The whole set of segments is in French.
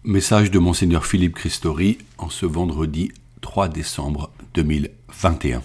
Message de Monseigneur Philippe Christori en ce vendredi 3 décembre 2021.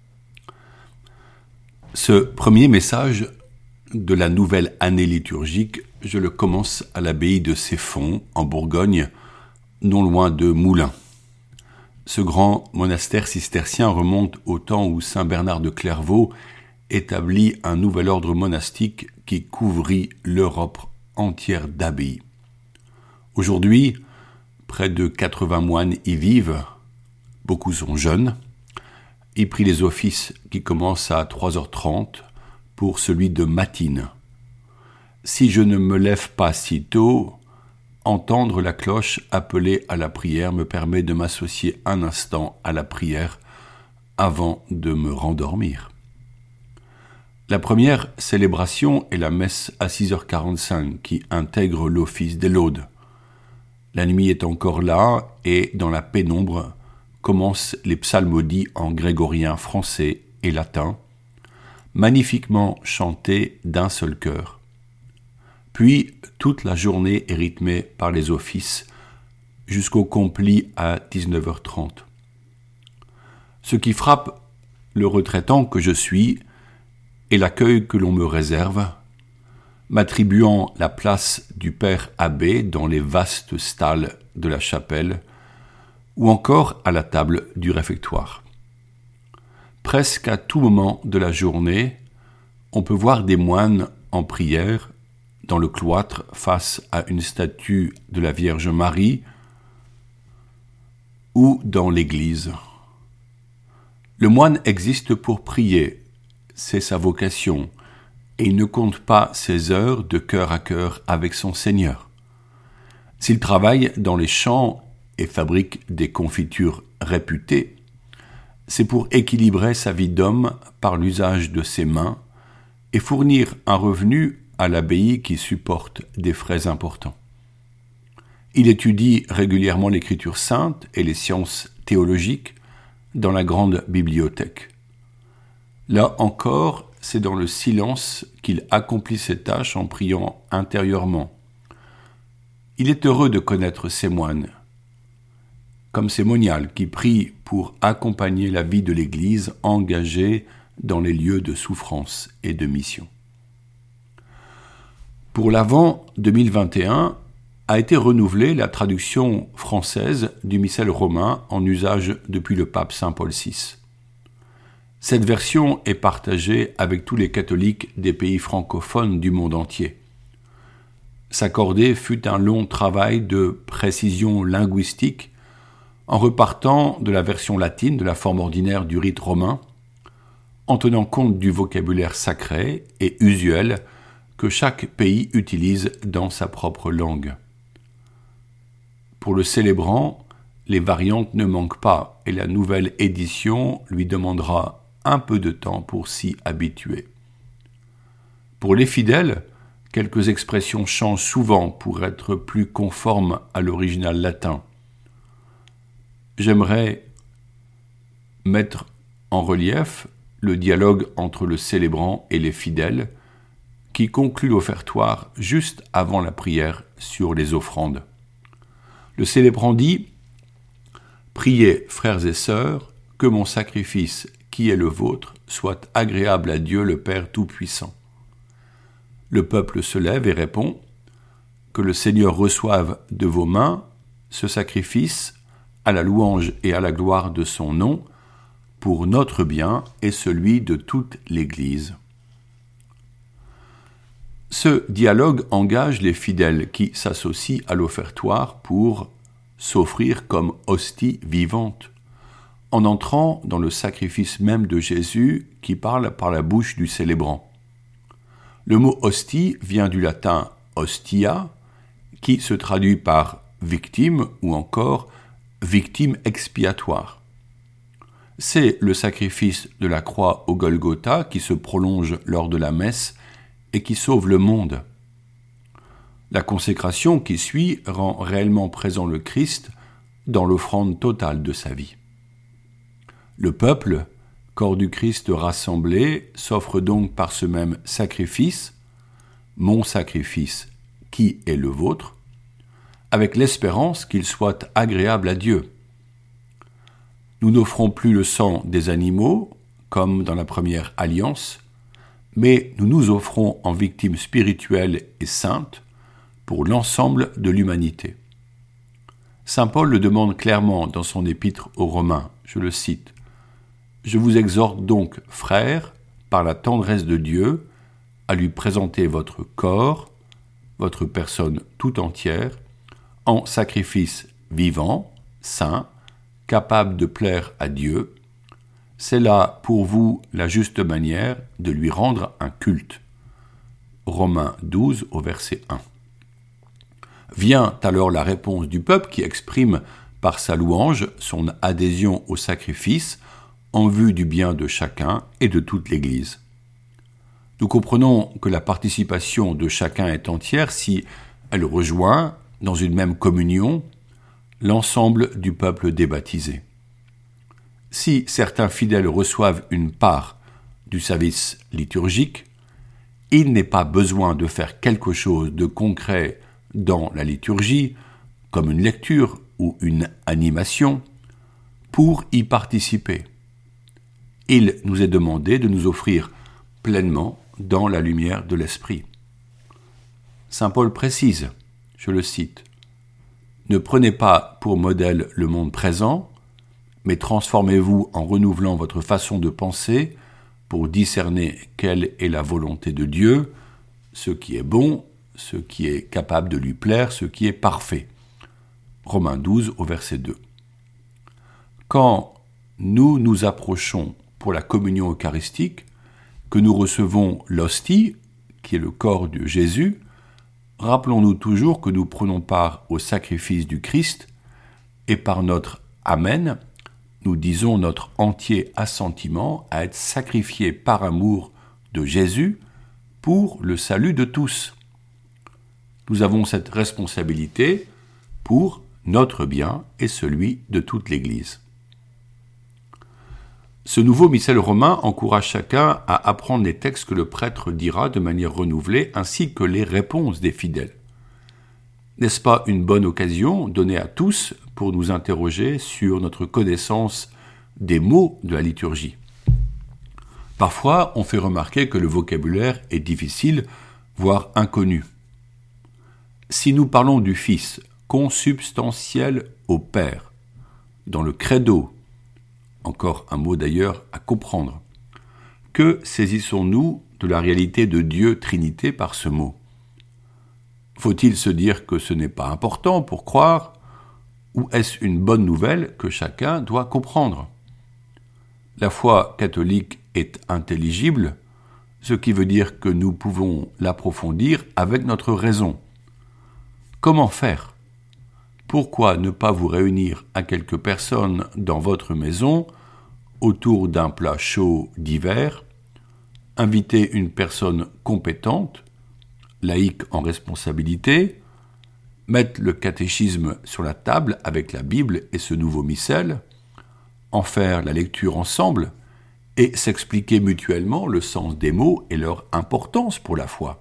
Ce premier message de la nouvelle année liturgique, je le commence à l'abbaye de Ceffonds, en Bourgogne, non loin de Moulins. Ce grand monastère cistercien remonte au temps où saint Bernard de Clairvaux établit un nouvel ordre monastique qui couvrit l'Europe entière d'abbayes. Aujourd'hui, près de 80 moines y vivent, beaucoup sont jeunes. Il prie les offices qui commencent à 3h30 pour celui de matine. Si je ne me lève pas si tôt, entendre la cloche appeler à la prière me permet de m'associer un instant à la prière avant de me rendormir. La première célébration est la messe à 6h45 qui intègre l'office des laudes. La nuit est encore là et dans la pénombre commencent les psalmodies en grégorien français et latin, magnifiquement chantés d'un seul chœur. Puis toute la journée est rythmée par les offices jusqu'au complit à 19h30. Ce qui frappe le retraitant que je suis est l'accueil que l'on me réserve, m'attribuant la place du père abbé dans les vastes stalles de la chapelle, ou encore à la table du réfectoire. Presque à tout moment de la journée, on peut voir des moines en prière dans le cloître face à une statue de la Vierge Marie ou dans l'église. Le moine existe pour prier, c'est sa vocation, et il ne compte pas ses heures de cœur à cœur avec son Seigneur. S'il travaille dans les champs et fabrique des confitures réputées, c'est pour équilibrer sa vie d'homme par l'usage de ses mains et fournir un revenu à l'abbaye qui supporte des frais importants. Il étudie régulièrement l'Écriture sainte et les sciences théologiques dans la grande bibliothèque. Là encore, c'est dans le silence qu'il accomplit ses tâches en priant intérieurement. Il est heureux de connaître ces moines, comme ces moniales qui prient pour accompagner la vie de l'Église engagée dans les lieux de souffrance et de mission. Pour l'Avent 2021, a été renouvelée la traduction française du missel romain en usage depuis le pape Saint Paul VI. Cette version est partagée avec tous les catholiques des pays francophones du monde entier. S'accorder fut un long travail de précision linguistique en repartant de la version latine de la forme ordinaire du rite romain, en tenant compte du vocabulaire sacré et usuel que chaque pays utilise dans sa propre langue. Pour le célébrant, les variantes ne manquent pas et la nouvelle édition lui demandera un peu de temps pour s'y habituer. Pour les fidèles, quelques expressions changent souvent pour être plus conformes à l'original latin. J'aimerais mettre en relief le dialogue entre le célébrant et les fidèles qui conclut l'offertoire juste avant la prière sur les offrandes. Le célébrant dit « Priez, frères et sœurs, que mon sacrifice qui est le vôtre, soit agréable à Dieu le Père Tout-Puissant. » Le peuple se lève et répond « Que le Seigneur reçoive de vos mains ce sacrifice à la louange et à la gloire de son nom, pour notre bien et celui de toute l'Église. » Ce dialogue engage les fidèles qui s'associent à l'offertoire pour s'offrir comme hostie vivante, en entrant dans le sacrifice même de Jésus qui parle par la bouche du célébrant. Le mot hostie vient du latin hostia, qui se traduit par victime ou encore victime expiatoire. C'est le sacrifice de la croix au Golgotha qui se prolonge lors de la messe et qui sauve le monde. La consécration qui suit rend réellement présent le Christ dans l'offrande totale de sa vie. Le peuple, corps du Christ rassemblé, s'offre donc par ce même sacrifice, mon sacrifice qui est le vôtre, avec l'espérance qu'il soit agréable à Dieu. Nous n'offrons plus le sang des animaux, comme dans la première alliance, mais nous nous offrons en victime spirituelle et sainte pour l'ensemble de l'humanité. Saint Paul le demande clairement dans son épître aux Romains, je le cite, « Je vous exhorte donc, frères, par la tendresse de Dieu, à lui présenter votre corps, votre personne tout entière, en sacrifice vivant, saint, capable de plaire à Dieu. C'est là pour vous la juste manière de lui rendre un culte. » Romains 12 au verset 1. Vient alors la réponse du peuple qui exprime par sa louange son adhésion au sacrifice en vue du bien de chacun et de toute l'Église. Nous comprenons que la participation de chacun est entière si elle rejoint, dans une même communion, l'ensemble du peuple débaptisé. Si certains fidèles reçoivent une part du service liturgique, il n'est pas besoin de faire quelque chose de concret dans la liturgie, comme une lecture ou une animation, pour y participer. Il nous est demandé de nous offrir pleinement dans la lumière de l'Esprit. Saint Paul précise, je le cite, « Ne prenez pas pour modèle le monde présent, mais transformez-vous en renouvelant votre façon de penser pour discerner quelle est la volonté de Dieu, ce qui est bon, ce qui est capable de lui plaire, ce qui est parfait. » Romains 12 au verset 2. Quand nous nous approchons pour la communion eucharistique, que nous recevons l'hostie, qui est le corps de Jésus, rappelons-nous toujours que nous prenons part au sacrifice du Christ et par notre Amen, nous disons notre entier assentiment à être sacrifié par amour de Jésus pour le salut de tous. Nous avons cette responsabilité pour notre bien et celui de toute l'Église. Ce nouveau missel romain encourage chacun à apprendre les textes que le prêtre dira de manière renouvelée, ainsi que les réponses des fidèles. N'est-ce pas une bonne occasion donnée à tous pour nous interroger sur notre connaissance des mots de la liturgie? Parfois, on fait remarquer que le vocabulaire est difficile, voire inconnu. Si nous parlons du Fils, consubstantiel au Père, dans le credo, encore un mot d'ailleurs à comprendre, que saisissons-nous de la réalité de Dieu Trinité par ce mot? Faut-il se dire que ce n'est pas important pour croire, ou est-ce une bonne nouvelle que chacun doit comprendre? La foi catholique est intelligible, ce qui veut dire que nous pouvons l'approfondir avec notre raison. Comment faire? Pourquoi ne pas vous réunir à quelques personnes dans votre maison autour d'un plat chaud d'hiver, inviter une personne compétente, laïque en responsabilité, mettre le catéchisme sur la table avec la Bible et ce nouveau missel, en faire la lecture ensemble et s'expliquer mutuellement le sens des mots et leur importance pour la foi.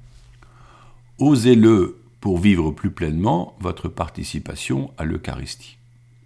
Osez-le pour vivre plus pleinement votre participation à l'Eucharistie.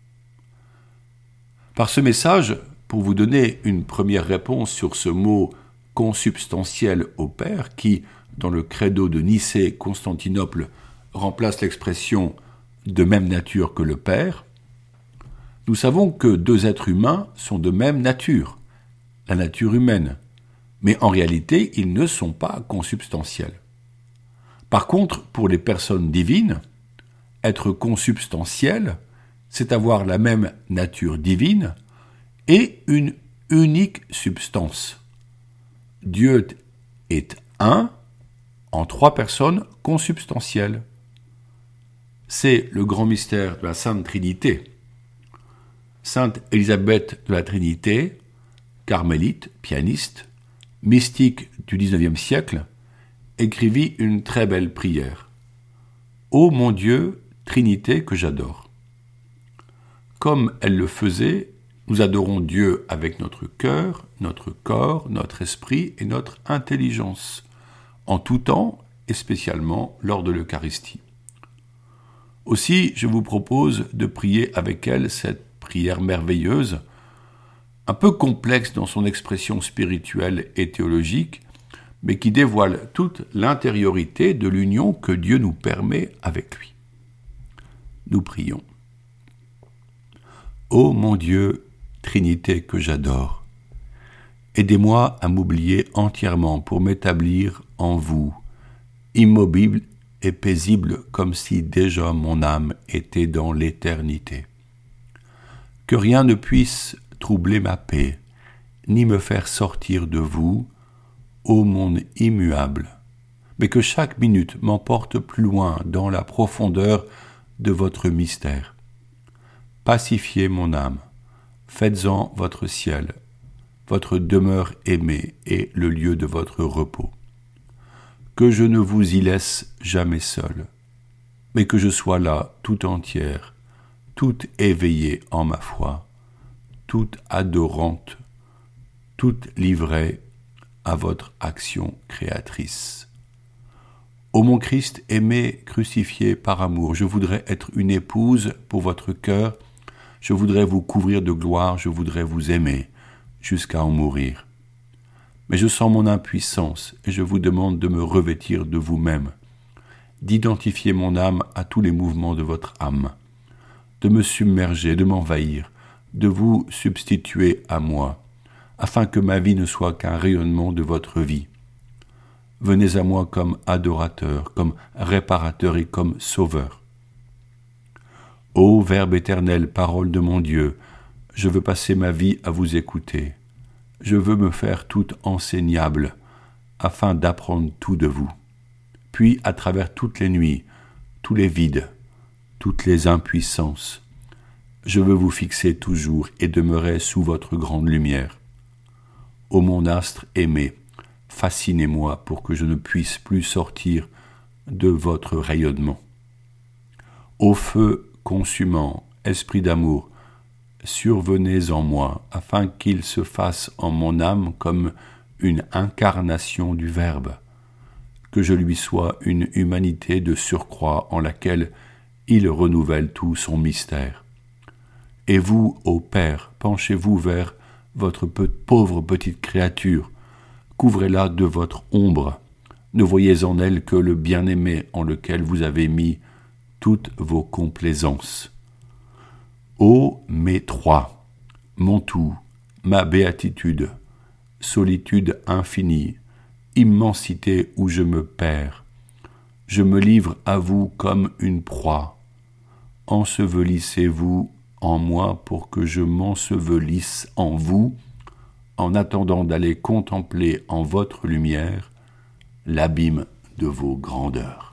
Par ce message, pour vous donner une première réponse sur ce mot consubstantiel au Père qui, dans le credo de Nicée-Constantinople, remplace l'expression « de même nature que le Père », nous savons que deux êtres humains sont de même nature, la nature humaine, mais en réalité, ils ne sont pas consubstantiels. Par contre, pour les personnes divines, être consubstantiel, c'est avoir la même nature divine et une unique substance. Dieu est un en trois personnes consubstantielles. C'est le grand mystère de la Sainte Trinité. Sainte Élisabeth de la Trinité, carmélite, pianiste, mystique du XIXe siècle, écrivit une très belle prière. « Ô mon Dieu, Trinité que j'adore ». Comme elle le faisait, nous adorons Dieu avec notre cœur, notre corps, notre esprit et notre intelligence, en tout temps et spécialement lors de l'Eucharistie. Aussi, je vous propose de prier avec elle cette prière merveilleuse, un peu complexe dans son expression spirituelle et théologique, mais qui dévoile toute l'intériorité de l'union que Dieu nous permet avec lui. Nous prions. Ô mon Dieu, Trinité que j'adore, aidez-moi à m'oublier entièrement pour m'établir en vous, immobile et paisible comme si déjà mon âme était dans l'éternité. Que rien ne puisse troubler ma paix, ni me faire sortir de vous, ô monde immuable, mais que chaque minute m'emporte plus loin dans la profondeur de votre mystère. Pacifiez mon âme, faites-en votre ciel, votre demeure aimée et le lieu de votre repos. Que je ne vous y laisse jamais seul, mais que je sois là tout entière, toute éveillée en ma foi, toute adorante, toute livrée à votre action créatrice. Ô mon Christ aimé, crucifié par amour, je voudrais être une épouse pour votre cœur, je voudrais vous couvrir de gloire, je voudrais vous aimer jusqu'à en mourir. Mais je sens mon impuissance et je vous demande de me revêtir de vous-même, d'identifier mon âme à tous les mouvements de votre âme, de me submerger, de m'envahir, de vous substituer à moi, afin que ma vie ne soit qu'un rayonnement de votre vie. Venez à moi comme adorateur, comme réparateur et comme sauveur. Ô Verbe éternel, parole de mon Dieu, je veux passer ma vie à vous écouter. Je veux me faire tout enseignable, afin d'apprendre tout de vous. Puis, à travers toutes les nuits, tous les vides, toutes les impuissances, je veux vous fixer toujours et demeurer sous votre grande lumière. Ô mon astre aimé, fascinez-moi pour que je ne puisse plus sortir de votre rayonnement. Ô feu consumant, esprit d'amour, survenez en moi, afin qu'il se fasse en mon âme comme une incarnation du Verbe, que je lui sois une humanité de surcroît en laquelle il renouvelle tout son mystère. Et vous, ô Père, penchez-vous vers votre pauvre petite créature, couvrez-la de votre ombre, ne voyez en elle que le bien-aimé en lequel vous avez mis toutes vos complaisances. Ô mes trois, mon tout, ma béatitude, solitude infinie, immensité où je me perds, je me livre à vous comme une proie. Ensevelissez-vous en moi pour que je m'ensevelisse en vous, en attendant d'aller contempler en votre lumière l'abîme de vos grandeurs.